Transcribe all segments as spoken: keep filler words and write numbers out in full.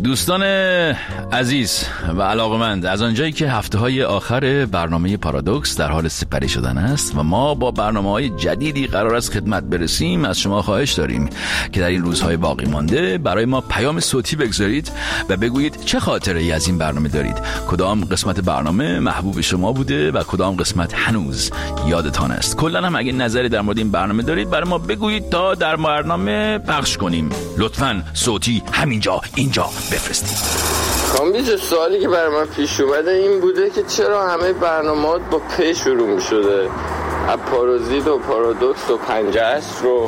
دوستان عزیز و علاقمند، از آنجایی که هفته های آخر برنامه پارادوکس در حال سپری شدن است و ما با برنامه های جدیدی قرار است خدمت برسیم، از شما خواهش داریم که در این روزهای باقی مانده برای ما پیام صوتی بگذارید و بگویید چه خاطره ای از این برنامه دارید، کدام قسمت برنامه محبوب شما بوده و کدام قسمت هنوز یادتان است. کلا هم اگه نظری در مورد این برنامه دارید برای ما بگویید تا در برنامه پخش کنیم. لطفاً صوتی همینجا اینجا بفرستید. کامبیز، سوالی که برای من پیش اومده این بوده که چرا همه برنامه‌ها با پ شروع می‌شده؟ پارازیت و پارادوکس و پنجه است رو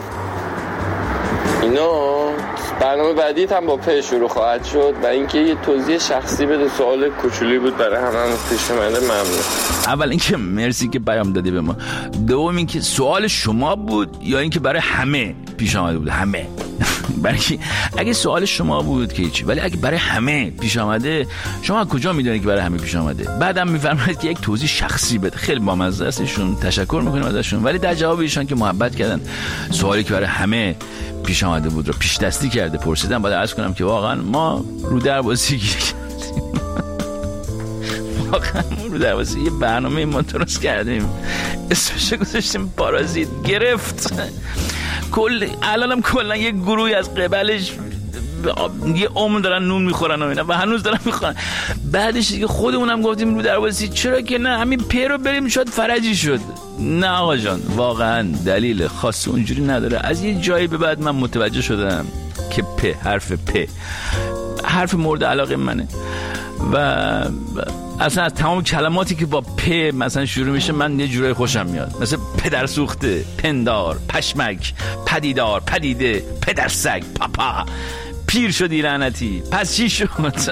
اینا برنامه بعدیت هم با پ شروع خواهد شد و اینکه یه توضیح شخصی بده. سوال کوچولی بود برای همه هم پیش اومده. ممنون. اول اینکه مرسی که پیام دادی به ما. دوم اینکه سوال شما بود یا اینکه برای همه پیش اومده بود؟ همه. برای اگه سوال شما بود که چی، ولی اگه برای همه پیش اومده، شما کجا میدونید که برای همه پیش اومده؟ بعدم میفرمایید که یک توضیح شخصی بده. خیلی بامزه است، ایشون تشکر میکنیم ازشون، ولی در جواب ایشون که محبت کردن سوالی که برای همه پیش اومده بود رو پیش دستی کرده پرسیدم، باید عرض کنم که واقعا ما رو دربازی گیر کردیم. واقعا ما رو دربازی یه برنامه ما درست کردیم، اسمش گذاشتیم پارازیت. گرفت کل الانم کلا یه گروهی از قبلش یه عمر دارن نون میخورن و اینا و هنوز دارن میخورن. بعدش دیگه خودمونم گفتیم رو دربازی چرا که نه همین پ رو بریم شاید فرجی شد. نه آقا جان، واقعا دلیل خاص اونجوری نداره. از یه جایی به بعد من متوجه شدم که پ حرف پ حرف مورد علاقه منه و اصلا از تمام کلماتی که با پ مثلا شروع میشه من یه جورای خوشم میاد، مثل پدر سوخته، پندار، پشمک، پدیدار، پدیده، پدر سگ، پاپا، پیر شدی لعنتی، پس چی شد؟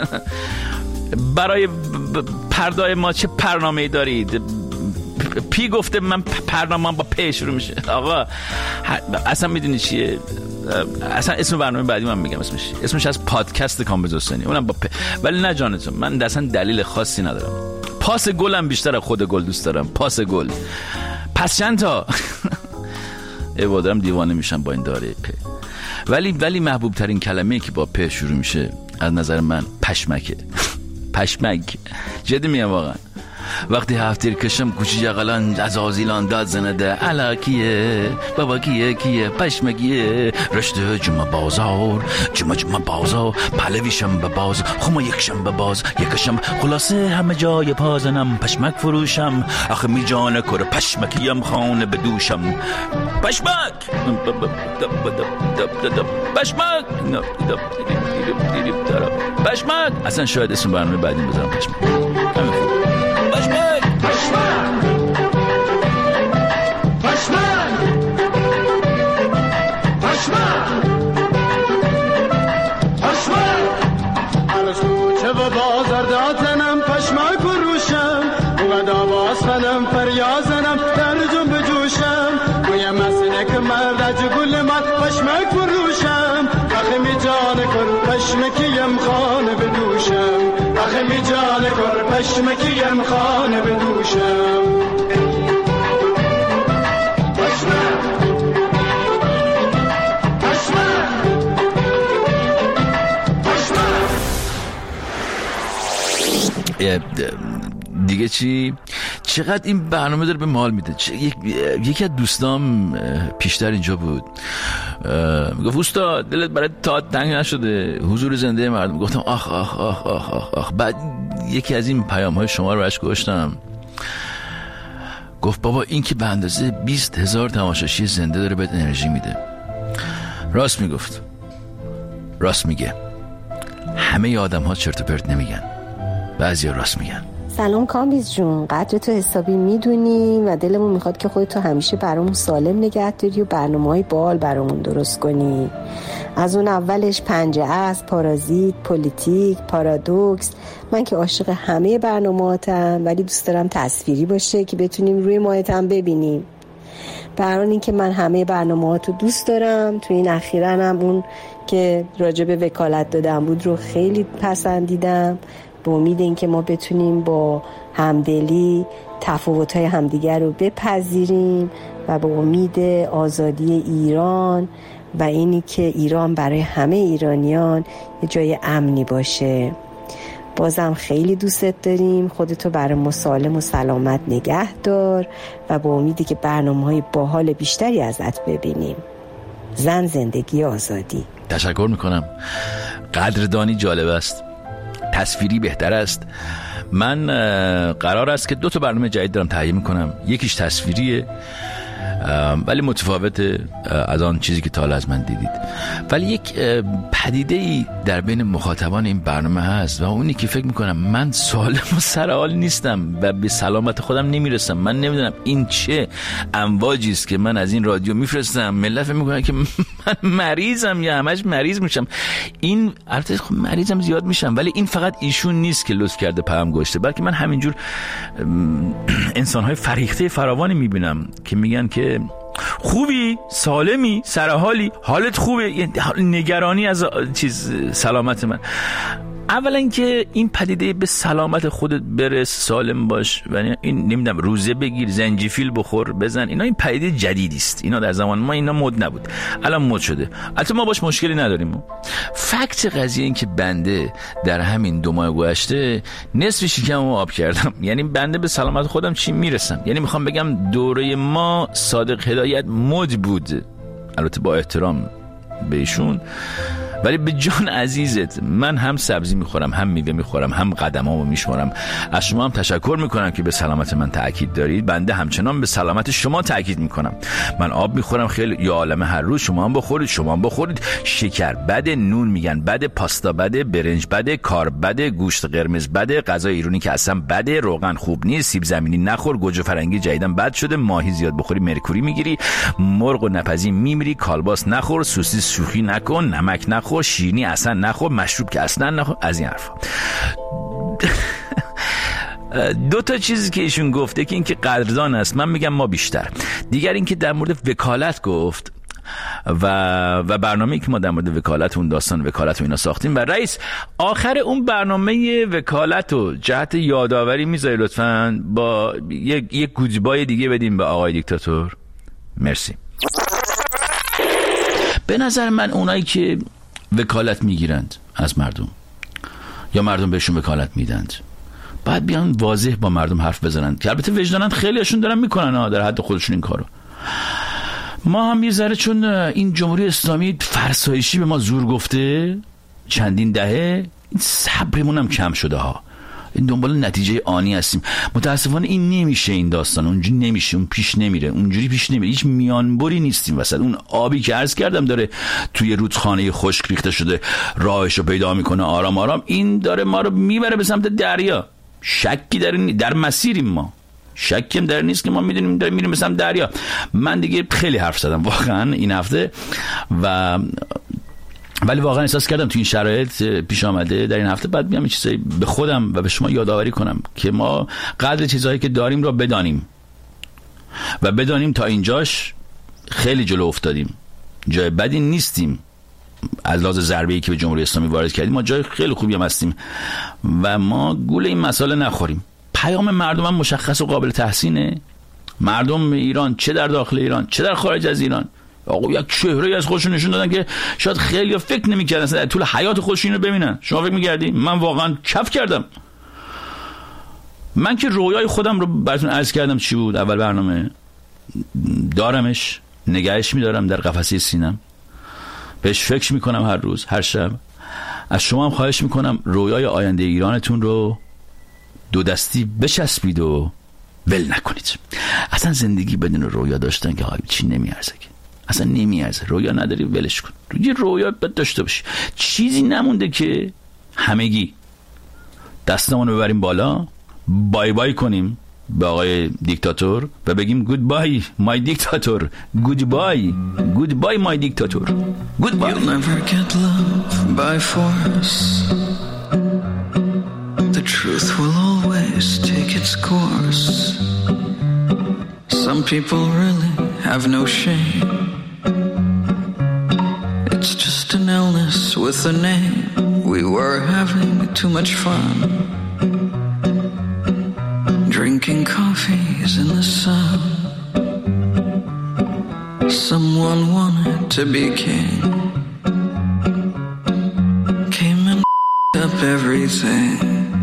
برای پردای ما چه برنامه‌ای دارید؟ پی گفته من برنامه با پ شروع میشه. آقا اصلا میدونی چیه؟ اصلا اسم برنامه بعدی من میگم اسمش اسمش از پادکست کامبیز حسینی، اونم با پ. ولی نه جانتون، من اصلا دلیل خاصی ندارم. پاس گلم بیشتر از خود گل دوست دارم. پاس گل. پس چند تا عبادرم دیوانه میشم با این داره پ. ولی ولی محبوب ترین کلمه‌ای که با پ شروع میشه از نظر من پشمکه. پشمک. جدی میگم واقعا. وقتی هفتیر کشم کوچی جغلان از آزیلان داد زنده علا کیه بابا کیه کیه پشمکیه رشته جمع بازار جمع جمع بازار پلویشم به باز خما یکشم به باز یکشم خلاصه همه جای پازنم پشمک فروشم آخه می جانه کر پشمکیم خانه بدوشم پشمک پشمک پشمک. اصلا شاید اسم برنامه بعدی بذارم پشمک. پشمک پشمک پشمک پشمک پشمک از کوچه و بازار دادنم پشمک فروشم و داواز فنم فریازنم در جنب جوشم موی مسنک مرد گل من پشمک فروشم آخه می جان کن پشمکیم خانه بدوشم آخه می جان کن پشمکیم خانه بدوشم پشمک پشمک پشمک. دیگه چی؟ چقدر این برنامه داره به مال میده. یک... یکی از دوستام پیشتر اینجا بود گفت استاد دلت برای تا تنگ نشده حضور زنده مردم؟ گفتم آخ آخ آخ آخ آخ, آخ. بعد یکی از این پیام های شما رو برش گوشتم، گفت بابا این که به اندازه بیست هزار تماشاشی زنده داره بهت انرژی میده. راست میگفت، راست میگه. همه آدم ها چرت و پرت نمیگن، بعضی ها راست میگن. سلام کامبیز جون، قدر تو حسابی میدونی و دلمون میخواد که خودتو همیشه برامون سالم نگه داری و برنامه‌های بال برامون درست کنی. از اون اولش پنجه است، پارازیت، پلیتیک، پارادوکس. من که عاشق همه برنامه‌هاتم، ولی دوست دارم تصویری باشه که بتونیم روی مایتم ببینیم. برای این که من همه برنامه‌هاتو دوست دارم. تو این اخیراً هم اون که راجع به وکالت دادم بود رو خیلی پسندیدم، به امید اینکه ما بتونیم با همدلی تفاوت‌های همدیگر رو بپذیریم و به امید آزادی ایران و اینی که ایران برای همه ایرانیان یه جای امنی باشه. بازم خیلی دوستت داریم. خودتو برای مسالم و سلامت نگه دار و با امیدی که برنامه‌های باحال بیشتری ازت ببینیم. زن، زندگی، آزادی. تشکر میکنم. قدردانی جالب است، تصویری بهتر است. من قرار است که دو تا برنامه جدید دارم تهیه میکنم. یکیش تصویریه ولی متفاوته از آن چیزی که تا حالا از من دیدید، ولی یک پدیده‌ای در بین مخاطبان این برنامه هست و اونی که فکر میکنم من سالم و سرحال نیستم و به سلامت خودم نمیرسم. من نمیدونم این چه امواجی است که من از این رادیو میفرستم، ملت فکر میکنن که من مریضم یا همش مریض میشم. این البته خب مریضم زیاد میشم، ولی این فقط ایشون نیست که لطف کرده پیام گذاشته، بلکه من همینجور انسان‌های فریخته فراوانی میبینم که میگن که خوبی، سالمی، سرحالی، حالت خوبه، نگرانی از چیز سلامت من. اولا که این پدیده به سلامت خودت برس، سالم باش و این نمیدونم روزه بگیر، زنجفیل بخور، بزن، اینا این پدیده جدیدی است. اینا در زمان ما اینا مد نبود، الان مد شده. البته ما باش مشکلی نداریم. فکت قضیه این که بنده در همین دو ماه گذشته نصف شکمم آب کردم. یعنی بنده به سلامت خودم چی میرسم؟ یعنی میخوام بگم دوره ما صادق هدایت مد بود، البته با احترام به ایشون، ولی به جان عزیزت من هم سبزی میخورم، هم میوه میخورم، هم قدمامو میشمارم. از شما هم تشکر میکنم که به سلامت من تاکید دارید. بنده همچنان به سلامت شما تاکید میکنم. من آب میخورم خیلی، یا عالمه هر روز. شما هم بخورید، شما هم بخورید. شکر بده، نون میگن بده، پاستا بده، برنج بده، کارب بده، گوشت قرمز بده، غذای ایرانی که اصلا بده، روغن خوب نیست، سیب زمینی نخور، گوجه فرنگی جدیدن بد شده، ماهی زیاد بخوری مرکوری میگیری، مرغ و نپزی میمیری، کالباس نخور، سوسیس شوخی نکن، نمک نخور، شیرینی اصلا نخور، مشروب که اصلا نخور. از این حرفا. دو تا چیزی که ایشون گفته که این که قدردان است، من میگم ما بیشتر. دیگر این که در مورد وکالت گفت و و برنامه‌ای که ما در مورد وکالت، اون داستان وکالت و اینا ساختیم، و رئیس آخر اون برنامه وکالت و جهت یادآوری میذاری لطفاً با یک یک گودبای دیگه بدیم به آقای دیکتاتور. مرسی. به نظر من اونایی که وکالت میگیرند از مردم یا مردم بهشون وکالت میدند باید بیان واضح با مردم حرف بزنند، که البته وجدانن خیلیشون دارن میکنن ها، در حد خودشون این کارو. ما هم یه ذره چون این جمهوری اسلامی فرسایشی به ما زور گفته چندین دهه، این صبرمون هم کم شده ها. این دنبال نتیجه آنی هستیم. متاسفانه این نمیشه، این داستان اونجوری نمیشه، اون پیش نمیره، اونجوری پیش نمیره. هیچ میانبری نیستیم وسط. اون آبی که عرض کردم داره توی رودخانه خشک ریخته شده راهشو پیدا میکنه آرام آرام، این داره ما رو میبره به سمت دریا. شکی در در مسیریم ما، شکی هم در نیست که ما میدونیم داریم میریم به سمت دریا. من دیگه خیلی حرف زدم واقعا این هفته، و ولی واقعا احساس کردم تو این شرایط پیش آمده در این هفته بعد بیام این چیزایی به خودم و به شما یادآوری کنم که ما قدر چیزهایی که داریم رو بدانیم و بدانیم تا اینجاش خیلی جلو افتادیم، جای بدی نیستیم. از لحاظ ضربه‌ای که به جمهوری اسلامی وارد کردیم ما جای خیلی خوبی هم هستیم و ما گول این مسئله نخوریم. پیام مردم هم مشخص و قابل تحسینه. مردم ایران، چه در داخل ایران چه در خارج از ایران، آقا یک چهره از خودشون نشون دادن که شاید خیلی فکر نمی‌کردن اصلا در طول حیات خودشون رو ببینن. شما فکر می‌کردی؟ من واقعا کف کردم. من که رویای خودم رو براتون عرض کردم چی بود اول برنامه، دارمش، نگهش می‌دارم در قفسه سینم، بهش فکر می‌کنم هر روز هر شب. از شما هم خواهش می‌کنم رویای آینده ایرانتون رو دو دستی بچسبید و ول نکنید. اصلا زندگی بدون رویا داشتن که های چی نمیارزه، که اصلا نمیارزه. رویا نداری ولش کن. یه رویا باید داشته باشی. چیزی نمونده که همگی دستمون رو ببریم بالا، بای بای کنیم به آقای دیکتاتور و بگیم گود بای مای دیکتاتور، گود بای گود بای مای دیکتاتور، گود بای. You'll never get love by force. The truth will always take its course. Some people really have no shame. It's just an illness with a name. We were having too much fun, drinking coffees in the sun. Someone wanted to be king. Came and up everything.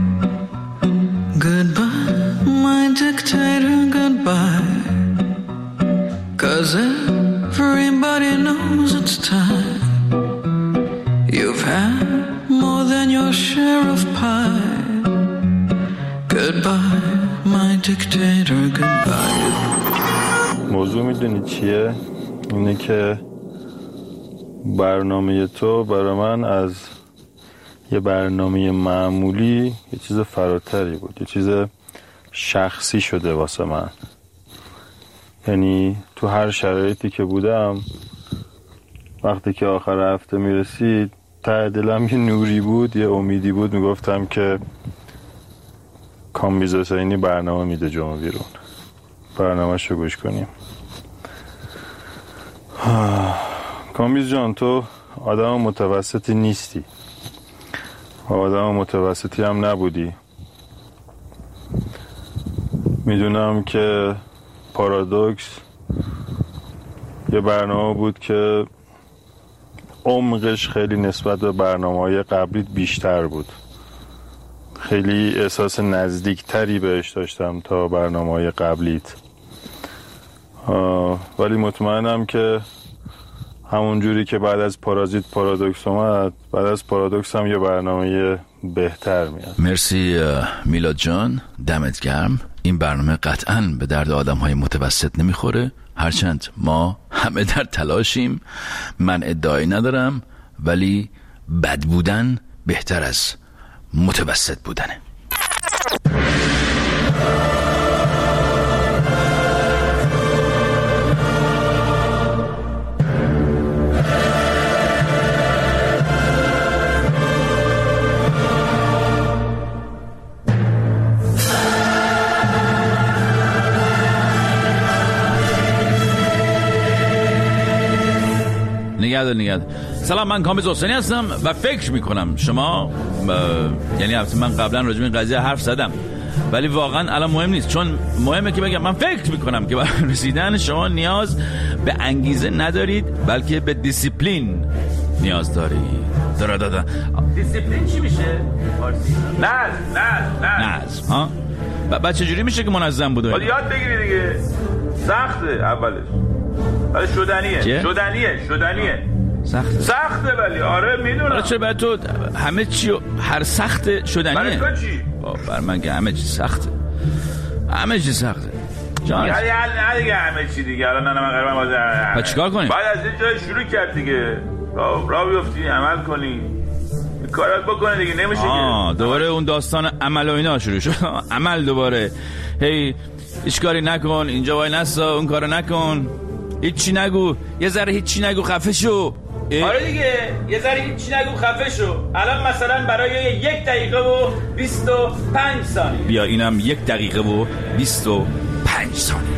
Goodbye, my dictator, goodbye. Cause everybody knows it's time. You've had more than your share of pie. Goodbye, my dictator, goodbye. موضوع میدونی چیه؟ اینه که برنامه تو برای من از یه برنامه معمولی یه چیز فراتری بود، یه چیز شخصی شده واسه من. یعنی تو هر شرایطی که بودم، وقتی که آخر هفته میرسید ته دلم یه نوری بود، یه امیدی بود، میگفتم که کامبیز حسینی برنامه میده جمعه بیرون، برنامه شو گوش کنیم. کامبیز جان، تو آدم متوسطی نیستی و آدم متوسطی هم نبودی. میدونم که پارادوکس یه برنامه بود که عمقش خیلی نسبت به برنامه‌های قبلیت بیشتر بود. خیلی احساس نزدیکتری بهش داشتم تا برنامه‌های قبلیت. ولی مطمئنم که همون جوری که بعد از پارازیت پارادوکس اومد، بعد از پارادوکس هم یه برنامه بهتر میاد. مرسی میلاد جان، دمت گرم. این برنامه قطعاً به درد آدم‌های متوسط نمیخوره، هرچند ما همه در تلاشیم. من ادعایی ندارم، ولی بد بودن بهتر از متوسط بودنه. نگهدار نگهدار. سلام، من کامبیز حسینی هستم و فکر میکنم شما ب... یعنی البته من قبلا راجع به این قضیه حرف زدم، ولی واقعا الان مهم نیست، چون مهمه که بگم من فکر میکنم که برای رسیدن شما نیاز به انگیزه ندارید، بلکه به دیسیپلین نیاز دارید. داره دادا دیسیپلین چی میشه؟ نظم نظم نظم ها. بعد چجوری میشه که منظم بوده؟ حالا یاد بگیری دیگه. سخته اولش، ولی شدنیه. چه؟ شدنیه شدنیه سخته سخته ولی آره میدونم. چرا برای تو همه چی هر سخت شدنیه؟ برای تو چی؟ بر من که همه چی سخته، همه چی سخته جان. یعنی نه دیگه همه چی دیگه. الان نه من قرار من بازه. بعد چیکار کنیم؟ بعد از این جای شروع کرد دیگه. راه را بیفتی، عمل کنی، کارات بکنه دیگه. نمیشه آه دوباره اون داستان عمل و اینا شروع شد. عمل دوباره هی هیچ کاری نکن، اینجا وای نسا، اون کارو نکن، هیچی نگو، یه ذره هیچی نگو، خفه شو. آره دیگه، یه ذره هیچی نگو، خفه شو. الان مثلا برای یک دقیقه و بیست و پنج ثانیه. بیا اینم یک دقیقه و بیست و پنج ثانیه.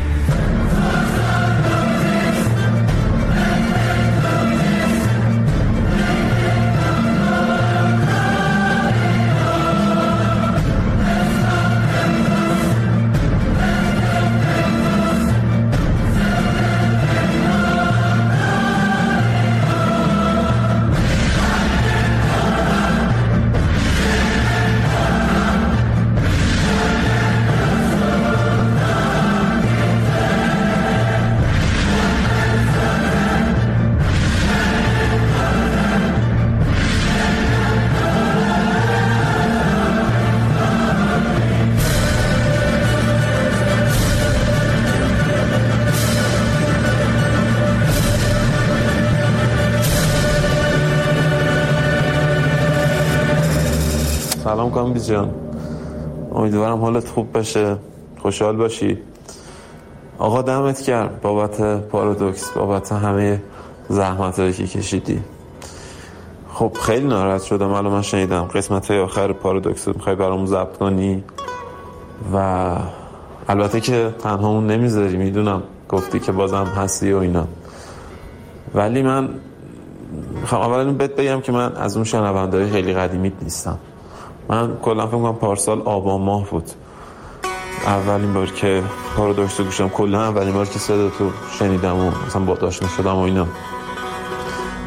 سلام کامبیز جان، امیدوارم حالت خوب بشه، خوشحال باشی. آقا دمت گرم بابت پارادوکس، بابت همه زحمتایی که کشیدی. خب خیلی ناراحت شدم الان من شنیدم قسمت های آخر پارادوکس رو میخوای برامون ضبط کنی و البته که تنهامون نمیذاری، میدونم گفتی که بازم هستی و اینا، ولی من میخوام اولا بهت بگم که من از اون شنونده‌های خیلی قدیمیت نیستم. من کلا فکر کنم پارسال آبان ماه بود اولین بار که پارادوکس رو گوشم، کلا اولین بار که صدا تو شنیدم و مثلا با داشت شدم و اینا.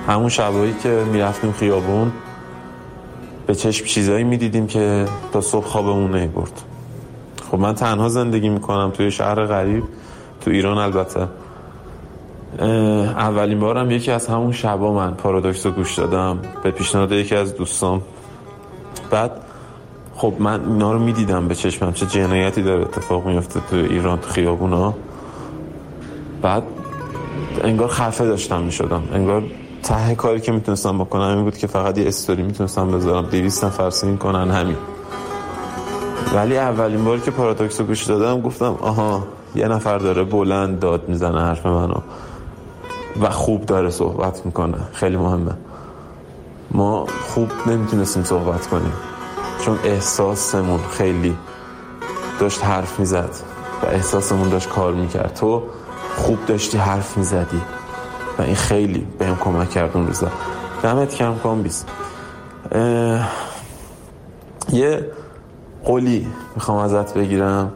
همون شبایی که میرفتیم خیابون به چشم چیزایی میدیدیم که تا صبح خوابمون نمیبرد. خب من تنها زندگی میکنم توی شهر غریب تو ایران. البته اولین بارم یکی از همون شبا من پارادوکس رو گوش دادم به پیشنهاد یکی از دوستام. بعد خب من اینا رو میدیدم به چشمم چه جنایتی داره اتفاق میفته تو ایران تو خیابونا. بعد انگار خفه داشتم میشدم، انگار ته کاری که میتونستم بکنم این بود که فقط یه استوری میتونستم بذارم دویست نفر سین کنن همین. ولی اولین بار که پارادوکس رو گوش دادم گفتم آها یه نفر داره بلند داد میزنه حرف منو و خوب داره صحبت میکنه. خیلی مهمه. ما خوب نمیتونستیم صحبت کنیم چون احساسمون خیلی داشت حرف میزد و احساسمون داشت کار میکرد. تو خوب داشتی حرف میزدی و این خیلی بهم کمک کرد اون روزا. دمت کم کامبیز. یه قولی میخوام ازت بگیرم.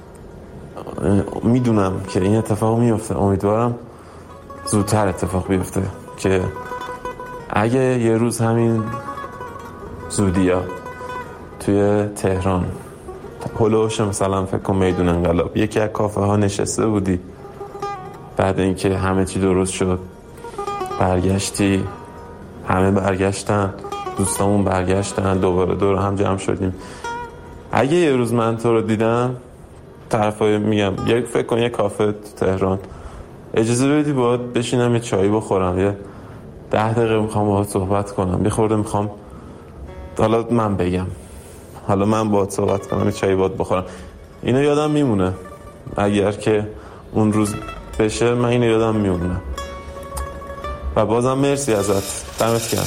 میدونم که این اتفاق میفته، امیدوارم زودتر اتفاق بیفته که اگه یه روز همین زودیا توی تهران هلوش مثلا فکر کن میدون انقلاب یکی از کافه ها نشسته بودی، بعد اینکه همه چی درست شد برگشتی، همه برگشتن، دوستامون برگشتن، دوباره دور هم جمع شدیم. اگه یه روز من تو رو دیدم طرفای میگم یک فکر کن یه کافه تو تهران اجازه بدی باید بشینم یه چایی بخورم، یه ده دقیقه میخوام باهات صحبت کنم، یه خورده میخوام حالا من بگم، حالا من باهات صحبت کنم، یه چایی باهات بخورم، اینو یادم میمونه. اگر که اون روز بشه من اینو یادم میمونه. و بازم مرسی ازت، دمت گرم.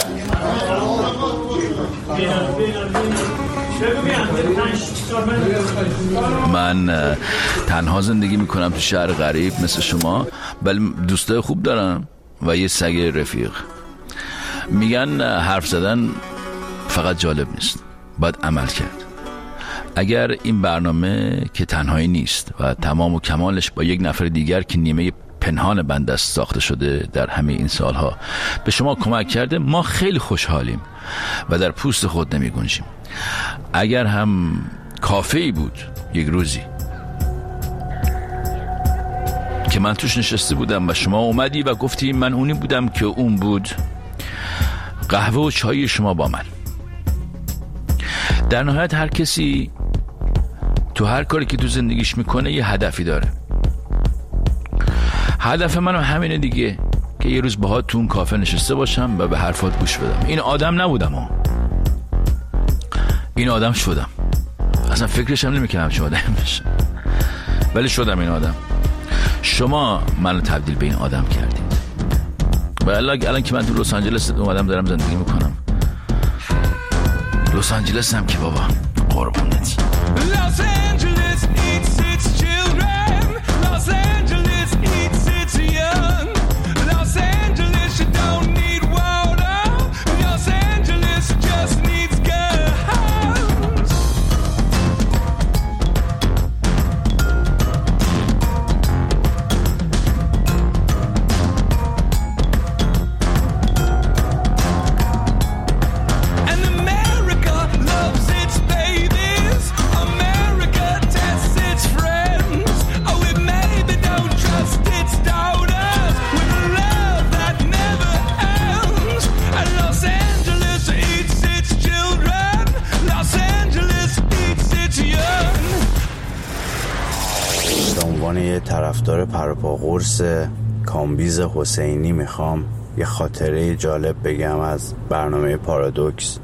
من تنها زندگی میکنم تو شهر غریب مثل شما، ولی دوستای خوب دارم و یه سگ رفیق. میگن حرف زدن فقط جالب نیست، باید عمل کرد. اگر این برنامه که تنهایی نیست و تمام و کمالش با یک نفر دیگر که نیمه پنهان بنده است ساخته شده در همه این سالها به شما کمک کرده، ما خیلی خوشحالیم و در پوست خود نمی گنجیم. اگر هم کافه‌ای بود یک روزی که من توش نشسته بودم و شما اومدی و گفتی من اونی بودم که اون بود، قهوه و چای شما با من. در نهایت هر کسی تو هر کاری که تو زندگیش میکنه یه هدفی داره. هدف منم همینه دیگه، که یه روز باهات تو اون کافه نشسته باشم و به حرفات گوش بدم. این آدم نبودم ها. این آدم شدم. اصلا فکرش هم نمیکنم چه آدم بشم، ولی شدم این آدم. شما منو تبدیل به این آدم کردید. و الان که من تو لس آنجلس اومدم دارم زندگی میکنم. لس آنجلس هم که بابا قربونت. Los Angeles eats its children. Los Angeles eats its young. Los Angeles you don't need water. Los Angeles just needs guns. And America loves its babies. America tests its friends. Oh, it maybe don't trust its daughters with a love that never ends. And Los Angeles eats its children. Los Angeles eats its young. به عنوان یه طرفدار پروپا قرص کامبیز حسینی میخوام یه خاطره جالب بگم از برنامه پارادوکس.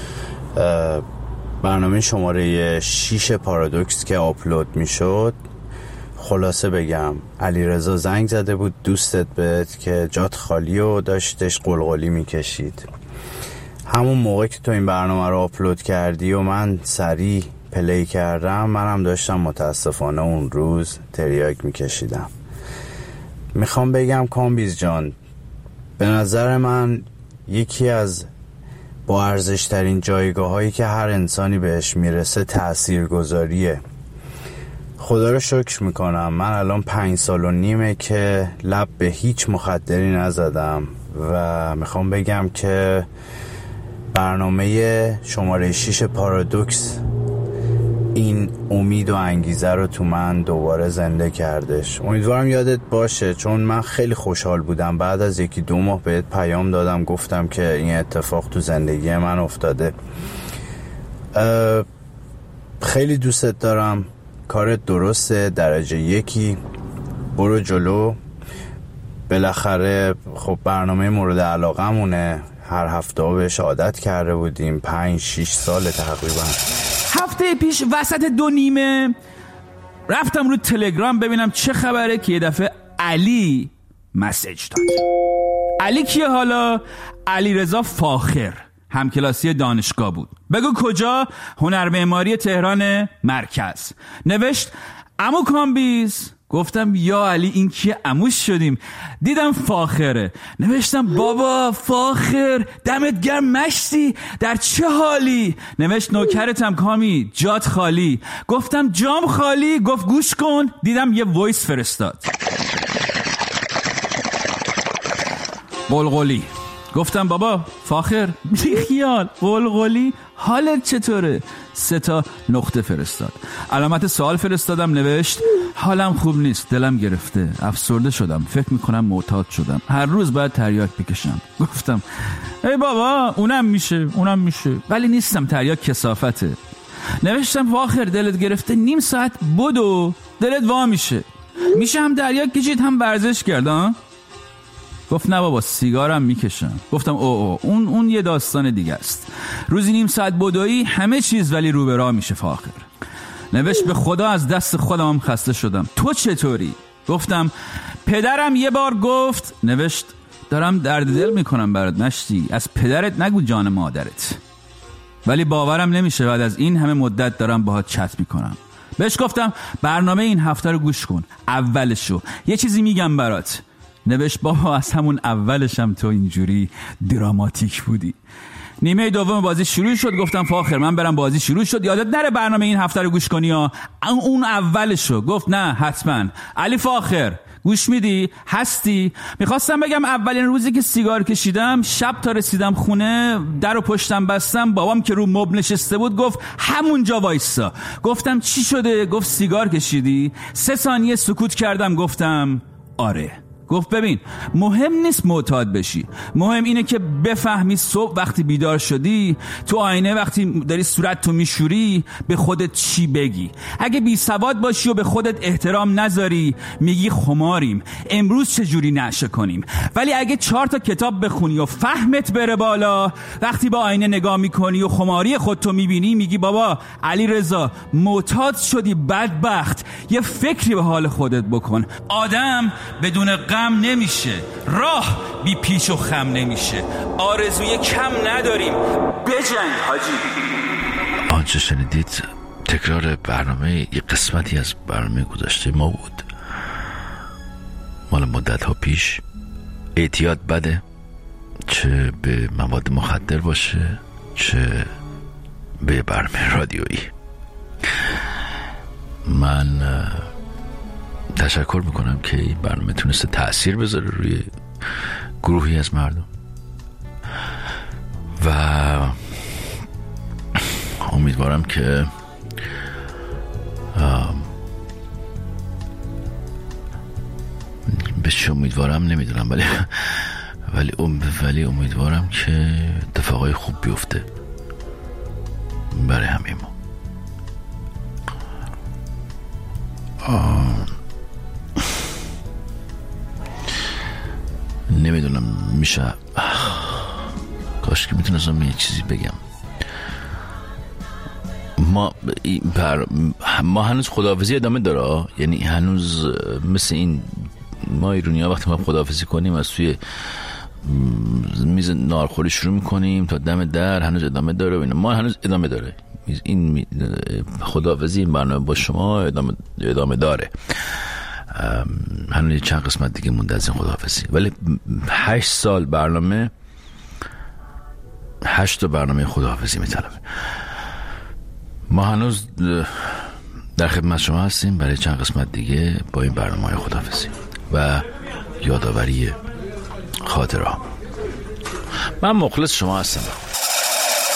برنامه شماره شیش پارادوکس که آپلود میشد، خلاصه بگم علیرضا زنگ زده بود دوستت بهت که جات خالی و داشتش قلقلی میکشید. همون موقع که تو این برنامه رو آپلود کردی و من سریع پلی کردم، منم داشتم متاسفانه اون روز تریاک میکشیدم. میخوام بگم کامبیز جان، به نظر من یکی از با ارزش ترین جایگاه هایی که هر انسانی بهش میرسه تأثیر گذاریه. خدا رو شکر میکنم. من الان پنج سال و نیمه که لب به هیچ مخدری نزدم و میخوام بگم که برنامه شماره شش پارادوکس این امید و انگیزه رو تو من دوباره زنده کردش. امیدوارم یادت باشه، چون من خیلی خوشحال بودم بعد از یکی دو ماه بهت پیام دادم، گفتم که این اتفاق تو زندگی من افتاده. خیلی دوستت دارم، کارت درسته، درجه یکی، برو جلو. بالاخره خب برنامه مورد علاقه مونه، هر هفته ها بهش عادت کرده بودیم، پنج شیش سال تقریبا. هفته پیش وسط دو نیمه رفتم رو تلگرام ببینم چه خبره که یه دفعه علی مسیج داد. علی کیه حالا؟ علی رضا فاخر، همکلاسی دانشگاه بود. بگو کجا؟ هنر معماری تهران مرکز. نوشت عمو کامبیز. گفتم یا علی این کیه؟ عموش شدیم. دیدم فاخره. نوشتم بابا فاخر دمت گرم مشتی، در چه حالی؟ نوشت نوکرتم کامی، جات خالی. گفتم جام خالی. گفت گوش کن. دیدم یه وایس فرستاد، قلقلی. گفتم بابا فاخر بی خیال، قلقلی حالت چطوره؟ سه تا نقطه فرستاد. علامت سوال فرستادم. نوشت حالم خوب نیست، دلم گرفته، افسرده شدم، فکر میکنم معتاد شدم، هر روز باید تریاک بکشم. گفتم ای بابا اونم میشه اونم میشه ولی نیستم، تریاک کثافته. نوشتم فاخر دلت گرفته، نیم ساعت بدو دلت وا میشه، میشه هم تریاک کشید هم ورزش کرد ها؟ گفت نه بابا سیگارم میکشم. گفتم او او اون اون یه داستان دیگه است. روزی نیم ساعت بدویی همه چیز ولی رو به راه میشه فاخر. نوشت به خدا از دست خودم هم خسته شدم، تو چطوری؟ گفتم پدرم یه بار گفت. نوشت دارم درد دل میکنم برات مشتی، از پدرت نگو جان مادرت. ولی باورم نمیشه بعد از این همه مدت دارم باهات چت میکنم. بهش گفتم برنامه این هفته رو گوش کن، اولشو یه چیزی میگم برات. نوشت بابا از همون اولشم تو اینجوری دراماتیک بودی. نیمه دوم بازی شروع شد. گفتم فاخر من برم بازی شروع شد، یادت نره برنامه این هفته رو گوش کنی ها. اون اولشو. گفت نه حتما. علی فاخر گوش میدی؟ هستی؟ میخواستم بگم اولین روزی که سیگار کشیدم، شب تا رسیدم خونه در و پشتم بستم، بابام که رو مبل نشسته بود گفت همونجا وایسا. گفتم چی شده؟ گفت سیگار کشیدی؟ سه ثانیه سکوت کردم. گفتم آره. گفت ببین مهم نیست معتاد بشی، مهم اینه که بفهمی صبح وقتی بیدار شدی تو آینه وقتی داری صورت تو میشوری به خودت چی بگی. اگه بی سواد باشی و به خودت احترام نذاری میگی خماریم، امروز چجوری نشه کنیم. ولی اگه چهار تا کتاب بخونی و فهمت بره بالا، وقتی با آینه نگاه میکنی و خماری خودتو میبینی میگی بابا علی رضا معتاد شدی بدبخت، یه فکری به حال خودت بکن. آدم بدون غم نمیشه، راه بی پیچ و خم نمیشه، آرزوی کم نداریم، بجنگ حاجی. آنچه شنیدید تکرار برنامه یک قسمتی از برنامه گذشته ما بود، مال مدت ها پیش. اعتیاد بده، چه به مواد مخدر باشه چه به برنامه رادیویی. من تشکر میکنم که این برنامه تونسته تأثیر بذاره روی گروهی از مردم و امیدوارم که به چه امیدوارم نمیدونم ولی ولی ولی امیدوارم که اتفاقای خوب بیفته برای همه ما. نمیدونم میشه، کاش که میتونستم یه چیزی بگم. ما بر... ما هنوز خداحافظی ادامه داره، یعنی هنوز مثل این ما ایرانی ها وقتی ما خداحافظی کنیم از توی میز نارخوری شروع میکنیم تا دم در هنوز ادامه داره و اینا. ما هنوز ادامه داره این خداحافظی، این برنامه با شما ادامه, ادامه داره. هنوز چند قسمت دیگه مونده از این خداحافظی، ولی هشت سال برنامه، هشت تا برنامه خداحافظی میطلبه. ما هنوز در خدمت شما هستیم برای چند قسمت دیگه با این برنامه خداحافظی و یادآوری خاطره. من مخلص شما هستم.